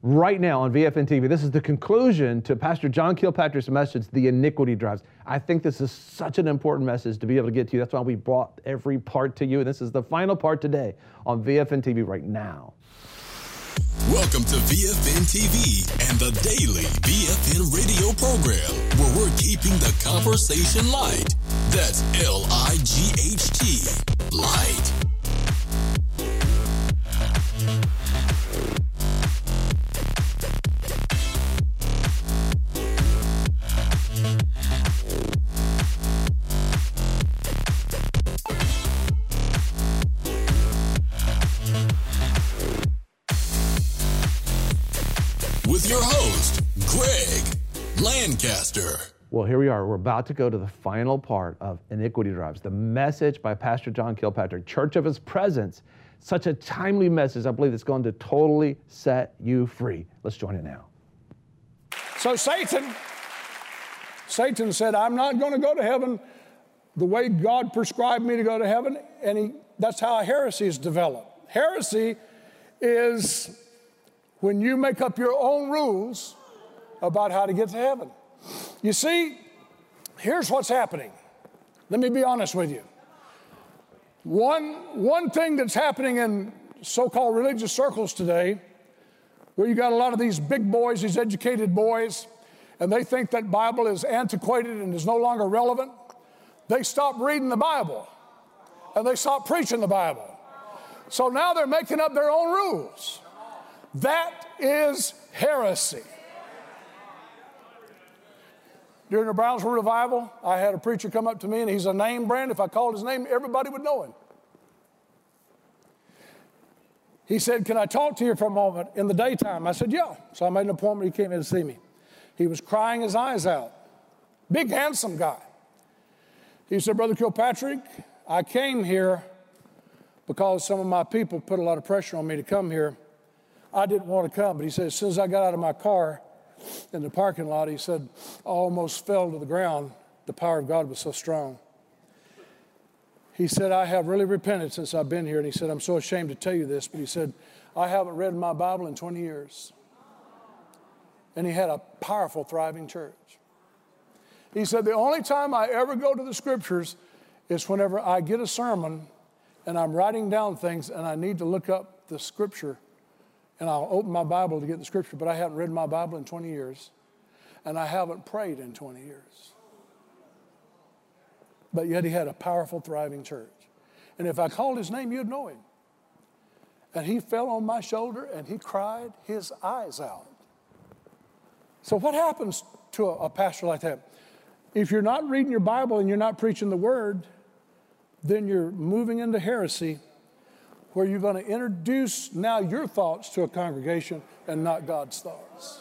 right now on VFN TV. This is the conclusion to Pastor John Kilpatrick's message, The Iniquity Drives. I think this is such an important message to be able to get to you. That's why we brought every part to you. And this is the final part today on VFN TV right now. Welcome to VFN TV and the daily VFN radio program, where we're keeping the conversation light. That's LIGHT, light. With your host, Greg Lancaster. Well, here we are. We're about to go to the final part of Iniquity Drives, the message by Pastor John Kilpatrick, Church of His Presence. Such a timely message. I believe it's going to totally set you free. Let's join it now. So Satan said, I'm not going to go to heaven the way God prescribed me to go to heaven. And that's how heresy is developed. Heresy is when you make up your own rules about how to get to heaven. You see, here's what's happening. Let me be honest with you. One thing that's happening in so-called religious circles today, where you got a lot of these big boys, these educated boys, and they think that Bible is antiquated and is no longer relevant. They stop reading the Bible, and they stop preaching the Bible. So now they're making up their own rules. That is heresy. During the Brownsville revival, I had a preacher come up to me, and he's a name brand. If I called his name, everybody would know him. He said, can I talk to you for a moment in the daytime? I said, yeah. So I made an appointment. He came in to see me. He was crying his eyes out. Big, handsome guy. He said, Brother Kilpatrick, I came here because some of my people put a lot of pressure on me to come here. I didn't want to come, but he said, as soon as I got out of my car in the parking lot, he said, I almost fell to the ground. The power of God was so strong. He said, I have really repented since I've been here. And he said, I'm so ashamed to tell you this, but he said, I haven't read my Bible in 20 years. And he had a powerful, thriving church. He said, the only time I ever go to the scriptures is whenever I get a sermon and I'm writing down things and I need to look up the scripture. And I'll open my Bible to get the scripture, but I haven't read my Bible in 20 years. And I haven't prayed in 20 years. But yet he had a powerful, thriving church. And if I called his name, you'd know him. And he fell on my shoulder and he cried his eyes out. So what happens to a pastor like that? If you're not reading your Bible and you're not preaching the word, then you're moving into heresy, where you're going to introduce now your thoughts to a congregation and not God's thoughts.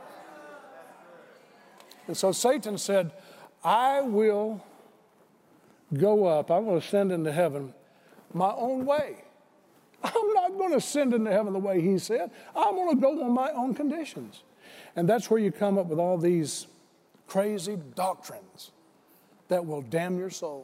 And so Satan said, I will go up, I'm going to ascend into heaven my own way. I'm not going to ascend into heaven the way he said. I'm going to go on my own conditions. And that's where you come up with all these crazy doctrines that will damn your soul.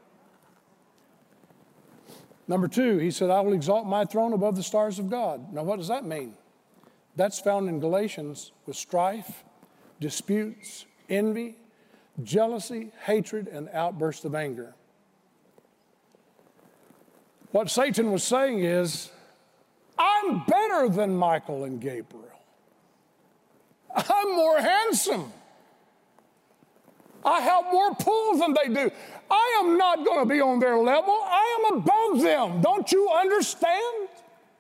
Number two, he said, I will exalt my throne above the stars of God. Now, what does that mean? That's found in Galatians with strife, disputes, envy, jealousy, hatred, and outbursts of anger. What Satan was saying is, I'm better than Michael and Gabriel. I'm more handsome. I have more pull than they do. I am not going to be on their level. I am above them. Don't you understand?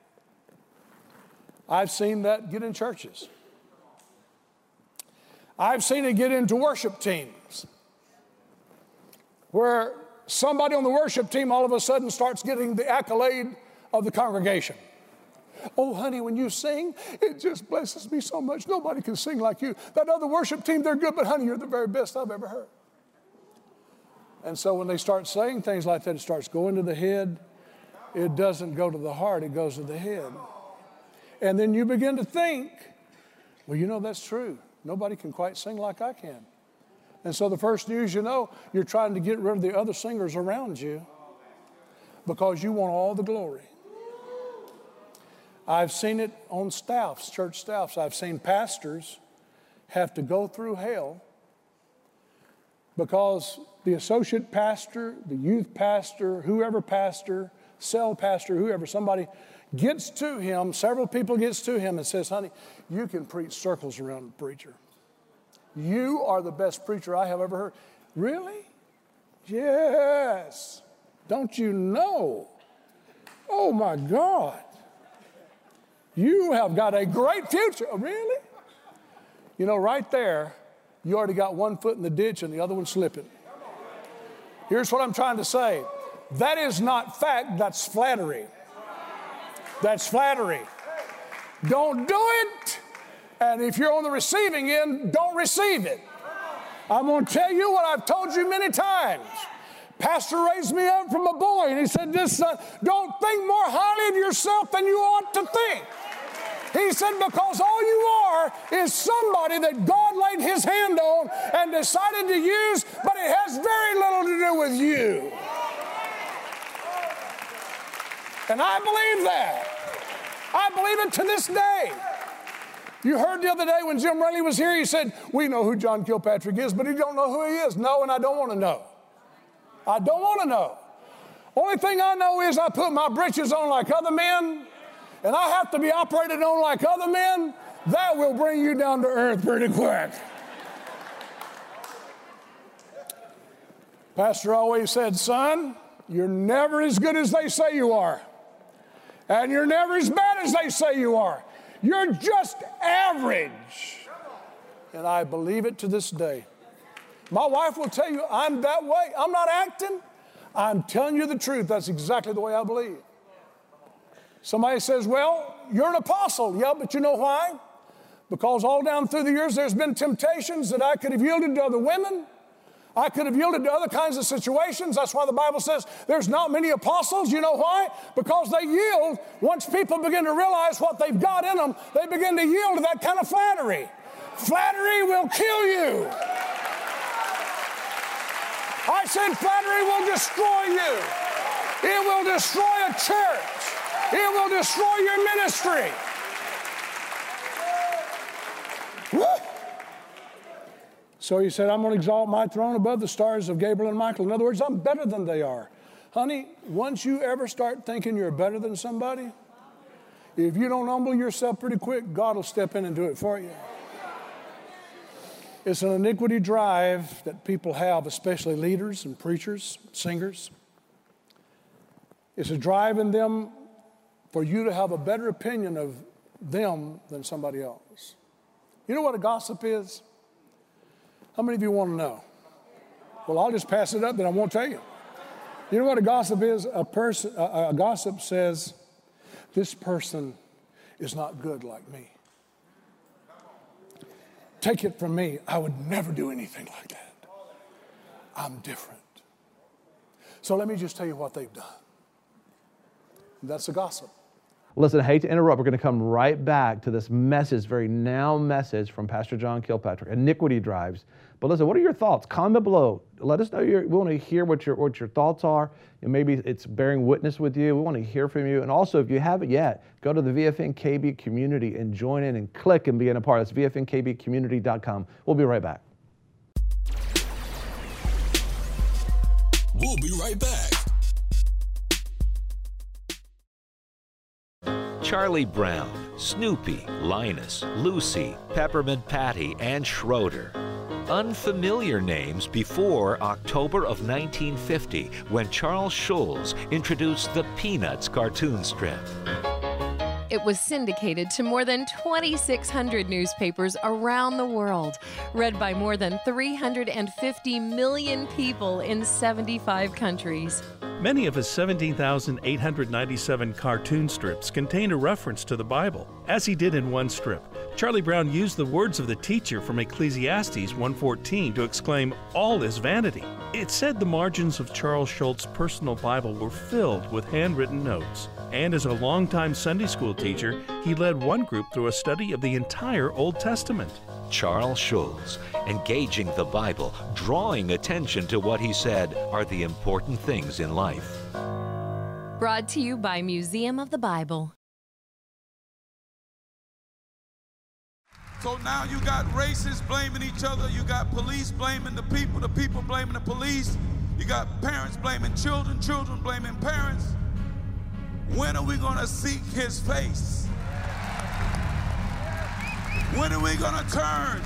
I've seen that get in churches. I've seen it get into worship teams, where somebody on the worship team all of a sudden starts getting the accolade of the congregation. Oh, honey, when you sing, it just blesses me so much. Nobody can sing like you. That other worship team, they're good, but honey, you're the very best I've ever heard. And so when they start saying things like that, it starts going to the head. It doesn't go to the heart, it goes to the head. And then you begin to think, well, you know, that's true. Nobody can quite sing like I can. And so the first news you know, you're trying to get rid of the other singers around you because you want all the glory. I've seen it on staffs, church staffs. I've seen pastors have to go through hell because the associate pastor, the youth pastor, whoever pastor, cell pastor, whoever, somebody gets to him, several people gets to him and says, honey, you can preach circles around the preacher. You are the best preacher I have ever heard. Really? Yes. Don't you know? Oh my God. You have got a great future. Oh, really? You know, right there, you already got one foot in the ditch and the other one slipping. Here's what I'm trying to say. That is not fact, that's flattery. That's flattery. Don't do it. And if you're on the receiving end, don't receive it. I'm going to tell you what I've told you many times. Pastor raised me up from a boy, and he said, don't think more highly of yourself than you ought to think. He said, because all you are is somebody that God laid his hand on and decided to use, but it has very little to do with you. And I believe that. I believe it to this day. You heard the other day when Jim Raley was here, he said, we know who John Kilpatrick is, but he don't know who he is. No, and I don't want to know. I don't want to know. Only thing I know is I put my britches on like other men, and I have to be operated on like other men. That will bring you down to earth pretty quick. Pastor always said, son, you're never as good as they say you are. And you're never as bad as they say you are. You're just average. And I believe it to this day. My wife will tell you I'm that way. I'm not acting. I'm telling you the truth. That's exactly the way I believe. Somebody says, well, you're an apostle. Yeah, but you know why? Because all down through the years there's been temptations that I could have yielded to other women. I could have yielded to other kinds of situations. That's why the Bible says there's not many apostles. You know why? Because they yield. Once people begin to realize what they've got in them, they begin to yield to that kind of flattery. Flattery will kill you. I said flattery will destroy you. It will destroy a church. It will destroy your ministry. Woo! So he said, I'm going to exalt my throne above the stars of Gabriel and Michael. In other words, I'm better than they are. Honey, once you ever start thinking you're better than somebody, if you don't humble yourself pretty quick, God will step in and do it for you. It's an iniquity drive that people have, especially leaders and preachers, singers. It's a drive in them for you to have a better opinion of them than somebody else. You know what a gossip is? How many of you want to know? Well, I'll just pass it up, then I won't tell you. You know what a gossip is? A gossip says, this person is not good like me. Take it from me, I would never do anything like that. I'm different. So let me just tell you what they've done. That's a gossip. Listen, I hate to interrupt. We're going to come right back to this message, very now message from Pastor John Kilpatrick, Iniquity Drives. But listen, what are your thoughts? Comment below. Let us know. We want to hear what your thoughts are. And maybe it's bearing witness with you. We want to hear from you. And also, if you haven't yet, go to the VFN KB community and join in and click and be a part. That's VFNKBcommunity.com. We'll be right back. We'll be right back. Charlie Brown, Snoopy, Linus, Lucy, Peppermint Patty, and Schroeder. Unfamiliar names before October of 1950, when Charles Schulz introduced the Peanuts cartoon strip. It was syndicated to more than 2,600 newspapers around the world, read by more than 350 million people in 75 countries. Many of his 17,897 cartoon strips contain a reference to the Bible. As he did in one strip, Charlie Brown used the words of the teacher from Ecclesiastes 1:14 to exclaim, "All is vanity." It said the margins of Charles Schulz's personal Bible were filled with handwritten notes. And as a longtime Sunday school teacher, he led one group through a study of the entire Old Testament. Charles Schulz, engaging the Bible, drawing attention to what he said are the important things in life. Brought to you by Museum of the Bible. So now you got racists blaming each other. You got police blaming the people blaming the police. You got parents blaming children, children blaming parents. When are we going to seek his face? When are we going to turn?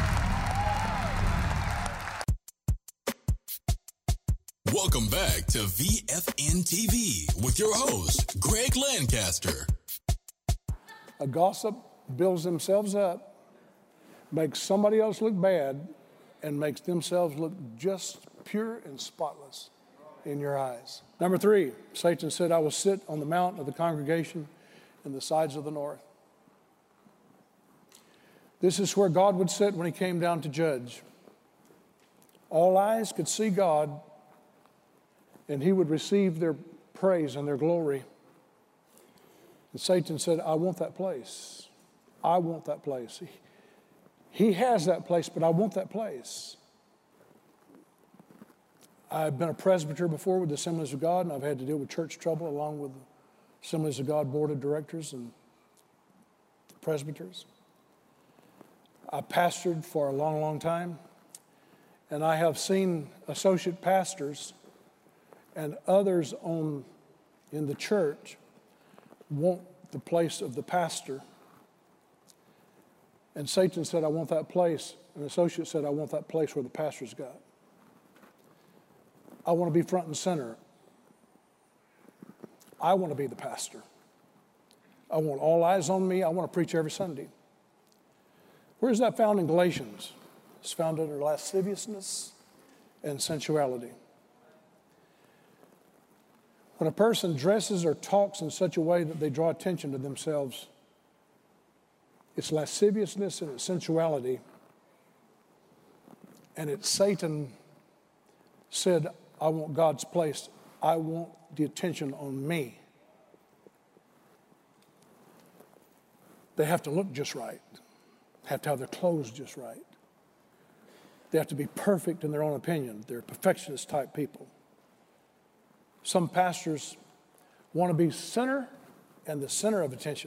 Welcome back to VFN TV with your host, Greg Lancaster. A gossip builds themselves up, makes somebody else look bad, and makes themselves look just pure and spotless in your eyes. Number 3, Satan said, I will sit on the mount of the congregation in the sides of the north. This is where God would sit when he came down to judge. All eyes could see God, and he would receive their praise and their glory. And Satan said, I want that place. I want that place. He has that place, but I want that place. I've been a presbyter before with the Assemblies of God, and I've had to deal with church trouble along with the Assemblies of God board of directors and presbyters. I pastored for a long, long time, and I have seen associate pastors and others in the church want the place of the pastor. And Satan said, I want that place. And the associate said, I want that place where the pastor's got. I want to be front and center. I want to be the pastor. I want all eyes on me. I want to preach every Sunday. Where's that found in Galatians? It's found under lasciviousness and sensuality. When a person dresses or talks in such a way that they draw attention to themselves, it's lasciviousness and it's sensuality. And it's Satan said, I want God's place. I want the attention on me. They have to look just right. They have to have their clothes just right. They have to be perfect in their own opinion. They're perfectionist type people. Some pastors want to be center and the center of attention.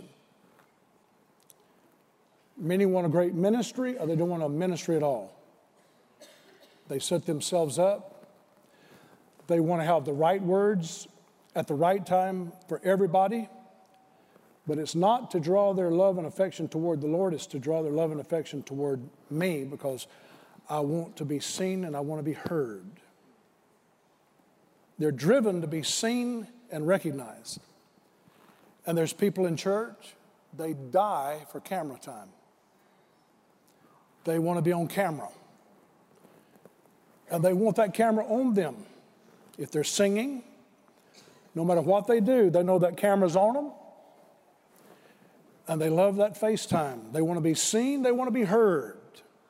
Many want a great ministry, or they don't want a ministry at all. They set themselves up. They want to have the right words at the right time for everybody. But it's not to draw their love and affection toward the Lord. It's to draw their love and affection toward me, because I want to be seen and I want to be heard. They're driven to be seen and recognized. And there's people in church, they die for camera time. They want to be on camera. And they want that camera on them. If they're singing, no matter what they do, they know that camera's on them. And they love that FaceTime. They want to be seen, they want to be heard.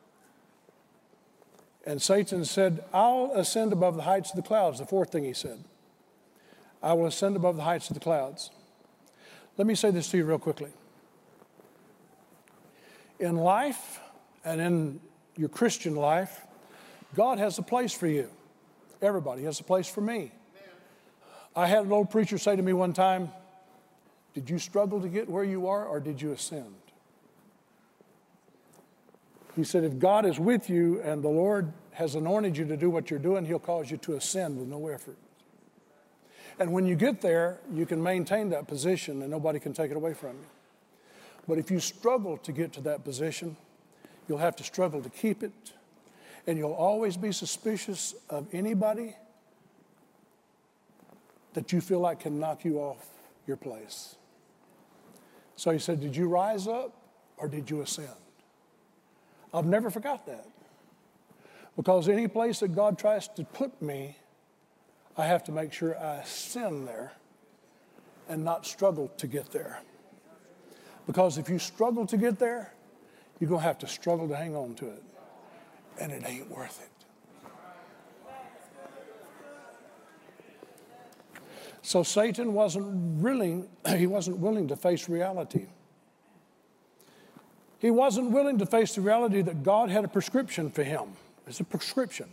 And Satan said, I'll ascend above the heights of the clouds. The 4th thing he said. I will ascend above the heights of the clouds. Let me say this to you real quickly. In life and in your Christian life, God has a place for you. Everybody has a place for me. I had an old preacher say to me one time, did you struggle to get where you are, or did you ascend? He said, if God is with you and the Lord has anointed you to do what you're doing, he'll cause you to ascend with no effort. And when you get there, you can maintain that position and nobody can take it away from you. But if you struggle to get to that position, you'll have to struggle to keep it. And you'll always be suspicious of anybody that you feel like can knock you off your place. So he said, did you rise up or did you ascend? I've never forgot that. Because any place that God tries to put me, I have to make sure I ascend there and not struggle to get there. Because if you struggle to get there, you're going to have to struggle to hang on to it. And it ain't worth it. So Satan wasn't willing to face reality. He wasn't willing to face the reality that God had a prescription for him. It's a prescription.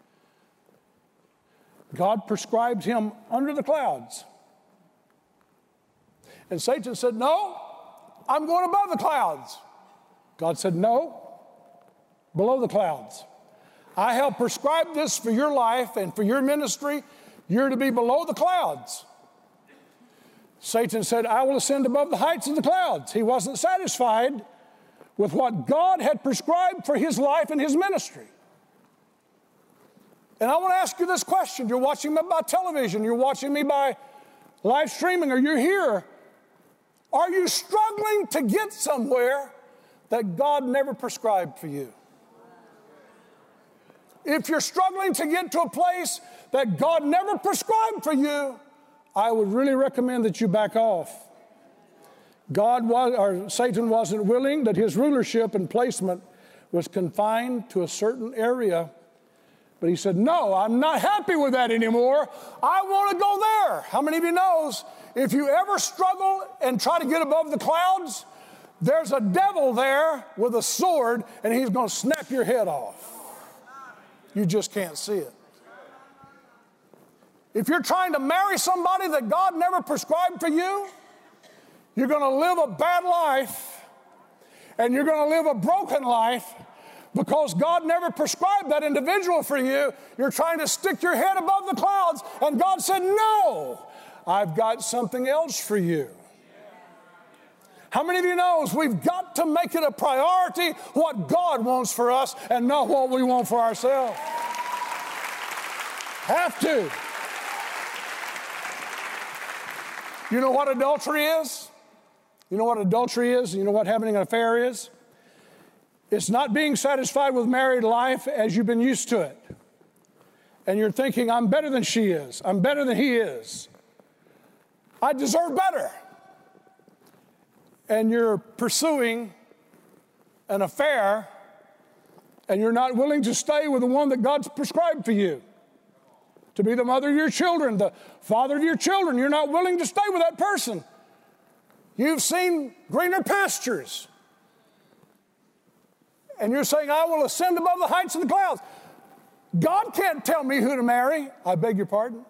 God prescribed him under the clouds. And Satan said, no, I'm going above the clouds. God said, no, below the clouds. I have prescribed this for your life and for your ministry. You're to be below the clouds. Satan said, I will ascend above the heights of the clouds. He wasn't satisfied with what God had prescribed for his life and his ministry. And I want to ask you this question. You're watching me by television. You're watching me by live streaming, or you're here. Are you struggling to get somewhere that God never prescribed for you? If you're struggling to get to a place that God never prescribed for you, I would really recommend that you back off. Satan wasn't willing that his rulership and placement was confined to a certain area. But he said, no, I'm not happy with that anymore. I want to go there. How many of you knows if you ever struggle and try to get above the clouds, there's a devil there with a sword and he's going to snap your head off. You just can't see it. If you're trying to marry somebody that God never prescribed for you, you're going to live a bad life and you're going to live a broken life because God never prescribed that individual for you. You're trying to stick your head above the clouds, and God said, no, I've got something else for you. How many of you knows we've got to make it a priority what God wants for us and not what we want for ourselves? Have to. You know what adultery is? You know what adultery is? You know what having an affair is? It's not being satisfied with married life as you've been used to it. And you're thinking, I'm better than she is. I'm better than he is. I deserve better. And you're pursuing an affair, and you're not willing to stay with the one that God's prescribed for you. To be the mother of your children, the father of your children. You're not willing to stay with that person. You've seen greener pastures. And you're saying, I will ascend above the heights of the clouds. God can't tell me who to marry. I beg your pardon.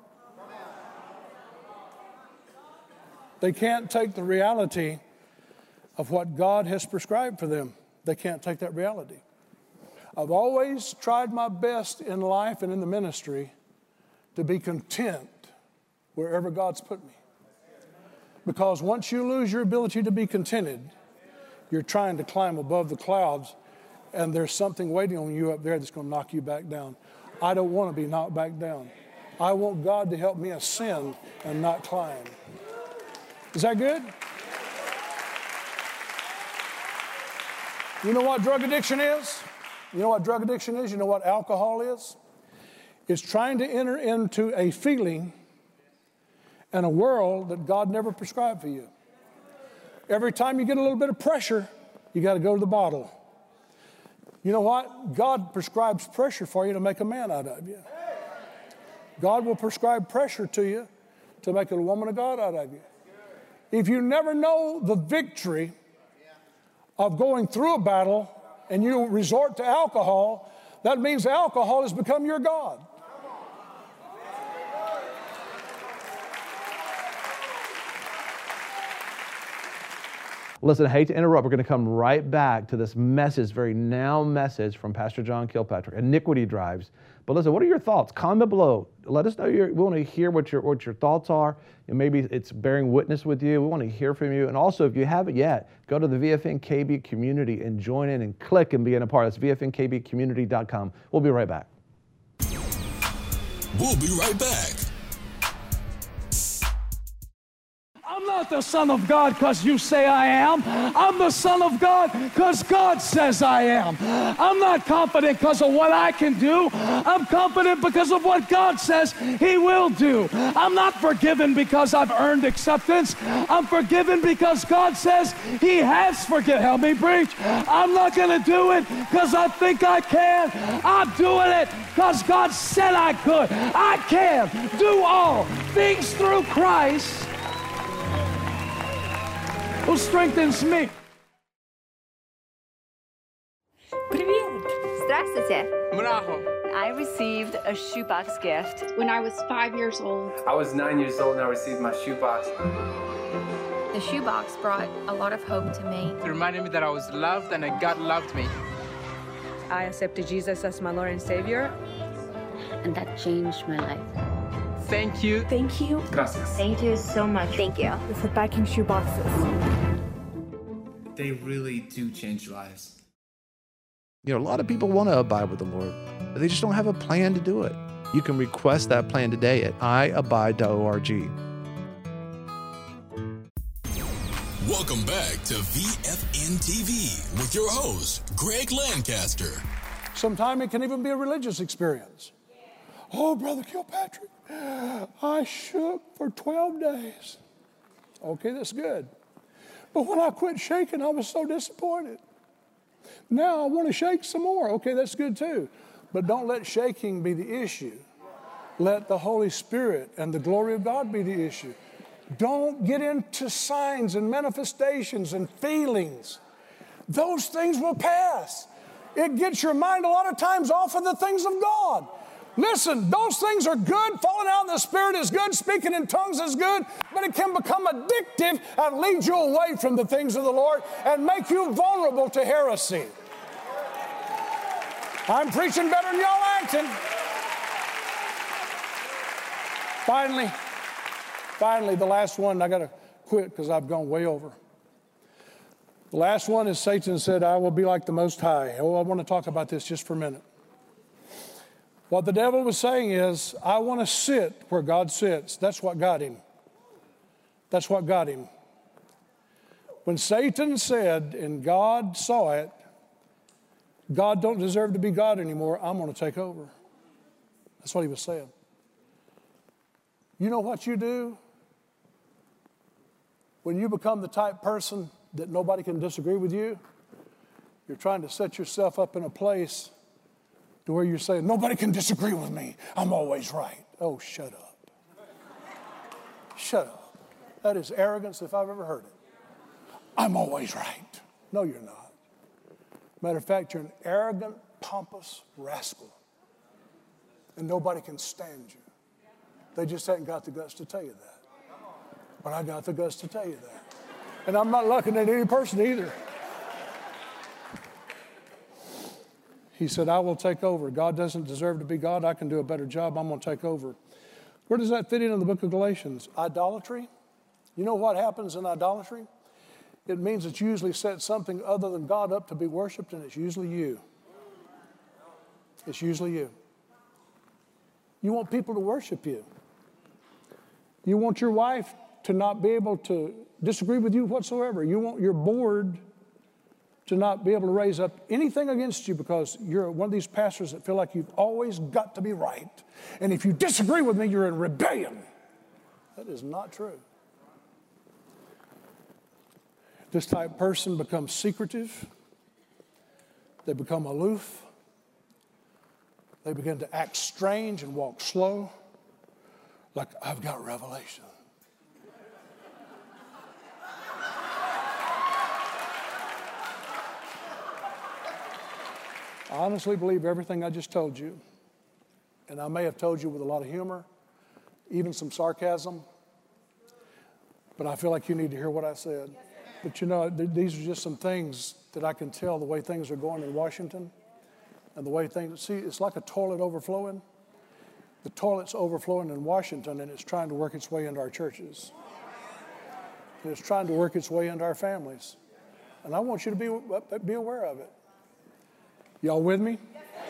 They can't take the reality of what God has prescribed for them. They can't take that reality. I've always tried my best in life and in the ministry to be content wherever God's put me. Because once you lose your ability to be contented, you're trying to climb above the clouds, and there's something waiting on you up there that's going to knock you back down. I don't want to be knocked back down. I want God to help me ascend and not climb. Is that good? You know what drug addiction is? You know what drug addiction is? You know what alcohol is? It's trying to enter into a feeling and a world that God never prescribed for you. Every time you get a little bit of pressure, you got to go to the bottle. You know what? God prescribes pressure for you to make a man out of you. God will prescribe pressure to you to make a woman of God out of you. If you never know the victory of going through a battle and you resort to alcohol, that means alcohol has become your God. Listen, I hate to interrupt. We're going to come right back to this message, very now message from Pastor John Kilpatrick, Iniquity Drives. But listen, what are your thoughts? Comment below. Let us know. We want to hear what your thoughts are. And maybe it's bearing witness with you. We want to hear from you. And also, if you haven't yet, go to the VFN KB community and join in and click and be a part. That's VFNKBcommunity.com. We'll be right back. We'll be right back. I'm not the Son of God because you say I am. I'm the Son of God because God says I am. I'm not confident because of what I can do. I'm confident because of what God says He will do. I'm not forgiven because I've earned acceptance. I'm forgiven because God says He has forgiven. Help me preach. I'm not going to do it because I think I can. I'm doing it because God said I could. I can do all things through Christ who strengthens me. Привет! Здравствуйте. Мраho. I received a shoebox gift when I was 5 years old. I was 9 years old and I received my shoebox. The shoebox brought a lot of hope to me. It reminded me that I was loved and that God loved me. I accepted Jesus as my Lord and Savior. And that changed my life. Thank you. Thank you. Gracias. Thank you so much. Thank you. For packing shoeboxes. They really do change lives. You know, a lot of people want to abide with the Lord, but they just don't have a plan to do it. You can request that plan today at iabide.org. Welcome back to VFN TV with your host, Greg Lancaster. Sometimes it can even be a religious experience. Oh, Brother Kilpatrick, I shook for 12 days. Okay, that's good. But when I quit shaking, I was so disappointed. Now I want to shake some more. Okay, that's good too. But don't let shaking be the issue. Let the Holy Spirit and the glory of God be the issue. Don't get into signs and manifestations and feelings. Those things will pass. It gets your mind a lot of times off of the things of God. Listen, those things are good. Falling out in the Spirit is good. Speaking in tongues is good. But it can become addictive and lead you away from the things of the Lord and make you vulnerable to heresy. I'm preaching better than y'all acting. Finally, the last one, I got to quit because I've gone way over. The last one is Satan said, I will be like the Most High. Oh, I want to talk about this just for a minute. What the devil was saying is, I want to sit where God sits. That's what got him. That's what got him. When Satan said, and God saw it, God don't deserve to be God anymore, I'm going to take over. That's what he was saying. You know what you do? When you become the type person that nobody can disagree with you, you're trying to set yourself up in a place to where you're saying, nobody can disagree with me. I'm always right. Oh, shut up. Shut up. That is arrogance if I've ever heard it. I'm always right. No, you're not. Matter of fact, you're an arrogant, pompous rascal. And nobody can stand you. They just haven't got the guts to tell you that. But I got the guts to tell you that. And I'm not looking at any person either. He said, I will take over. God doesn't deserve to be God. I can do a better job. I'm going to take over. Where does that fit in the book of Galatians? Idolatry. You know what happens in idolatry? It means that you usually set something other than God up to be worshiped, and it's usually you. It's usually you. You want people to worship you. You want your wife to not be able to disagree with you whatsoever. You want your board to not be able to raise up anything against you because you're one of these pastors that feel like you've always got to be right. And if you disagree with me, you're in rebellion. That is not true. This type of person becomes secretive. They become aloof. They begin to act strange and walk slow, like I've got revelation. I honestly believe everything I just told you, and I may have told you with a lot of humor, even some sarcasm, but I feel like you need to hear what I said. But you know, these are just some things that I can tell the way things are going in Washington and the way things, see, it's like a toilet overflowing. The toilet's overflowing in Washington and it's trying to work its way into our churches. And it's trying to work its way into our families. And I want you to be aware of it. Y'all with me?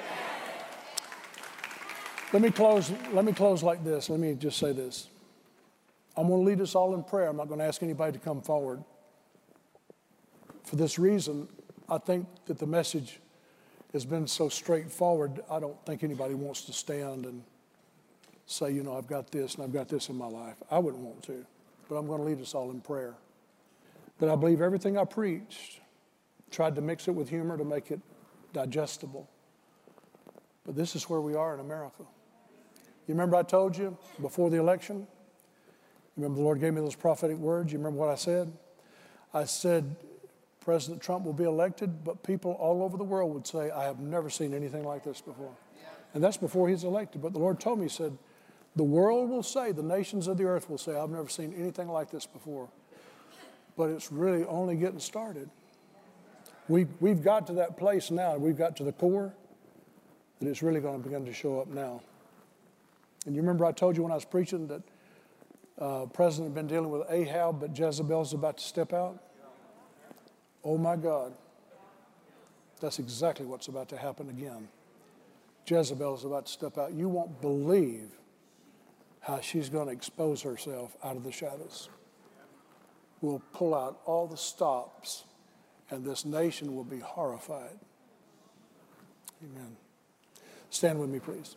Let me close like this. Let me just say this. I'm going to lead us all in prayer. I'm not going to ask anybody to come forward. For this reason, I think that the message has been so straightforward, I don't think anybody wants to stand and say, you know, I've got this and I've got this in my life. I wouldn't want to, but I'm going to lead us all in prayer. But I believe everything I preached, tried to mix it with humor to make it digestible. But this is where we are in America. You remember I told you before the election? You remember the Lord gave me those prophetic words? You remember what I said? I said, President Trump will be elected, but people all over the world would say, I have never seen anything like this before. And that's before he's elected. But the Lord told me, he said, the world will say, the nations of the earth will say, I've never seen anything like this before. but it's really only getting started. We've got to that place now. We've got to the core that it's really going to begin to show up now. And you remember I told you when I was preaching that the president had been dealing with Ahab, but Jezebel's about to step out? Oh my God. That's exactly what's about to happen again. Jezebel is about to step out. You won't believe how she's going to expose herself out of the shadows. We'll pull out all the stops, and this nation will be horrified. Amen. Stand with me, please.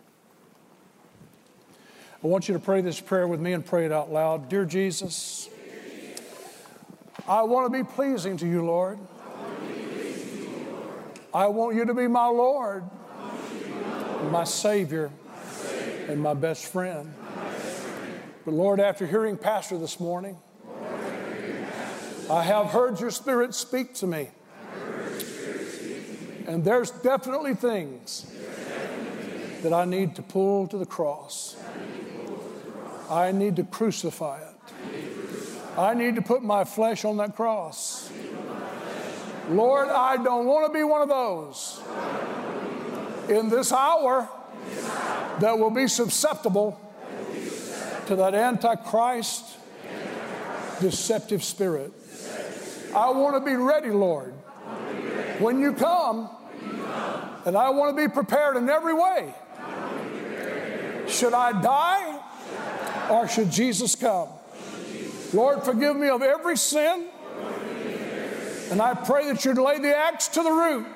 I want you to pray this prayer with me and pray it out loud. Dear Jesus, I want to be pleasing to you, Lord. I want you to be my Lord, my Savior, and my best friend. But Lord, after hearing Pastor this morning, I have heard your Spirit speak to me. And there's definitely things that I need to pull to the cross. I need to crucify it. I need to put my flesh on that cross. Lord, I don't want to be one of those in this hour that will be susceptible to that Antichrist deceptive spirit. I want to be ready, Lord, when you come, and I want to be prepared in every way. Should I die or should Jesus come? Lord, forgive me of every sin, and I pray that you'd lay the axe to the root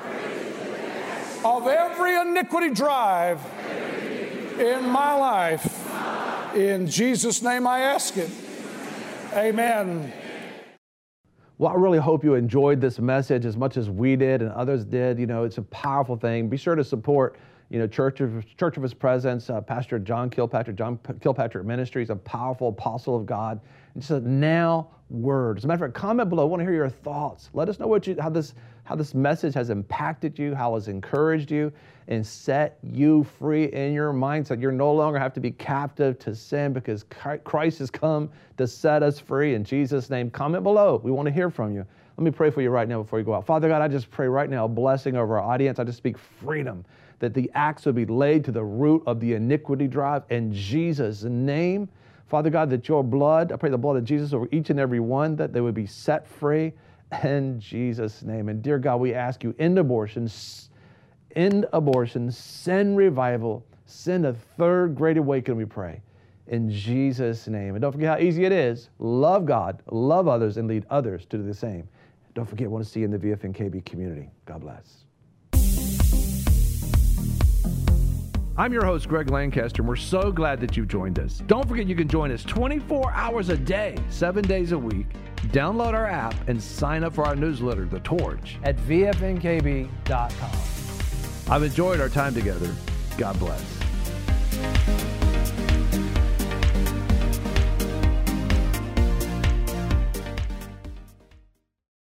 of every iniquity drive in my life. In Jesus' name I ask it. Amen. Well, I really hope you enjoyed this message as much as we did and others did. You know, it's a powerful thing. Be sure to support, you know, Church of His Presence, Pastor John Kilpatrick, John Kilpatrick Ministries, a powerful apostle of God. And just a now word. As a matter of fact, comment below. I want to hear your thoughts. Let us know how this message has impacted you, how it's encouraged you, and set you free in your mindset. You no longer have to be captive to sin because Christ has come to set us free. In Jesus' name, comment below. We want to hear from you. Let me pray for you right now before you go out. Father God, I just pray right now a blessing over our audience. I just speak freedom, that the axe would be laid to the root of the iniquity drive in Jesus' name. Father God, that your blood, I pray the blood of Jesus over each and every one, that they would be set free in Jesus' name. And dear God, we ask you, end abortion, send revival, send a third great awakening, we pray, in Jesus' name. And don't forget how easy it is. Love God, love others, and lead others to do the same. Don't forget, I want to see you in the VFN-KB community. God bless. I'm your host, Greg Lancaster, and we're so glad that you've joined us. Don't forget you can join us 24 hours a day, 7 days a week. Download our app and sign up for our newsletter, The Torch, at VFNKB.com. I've enjoyed our time together. God bless.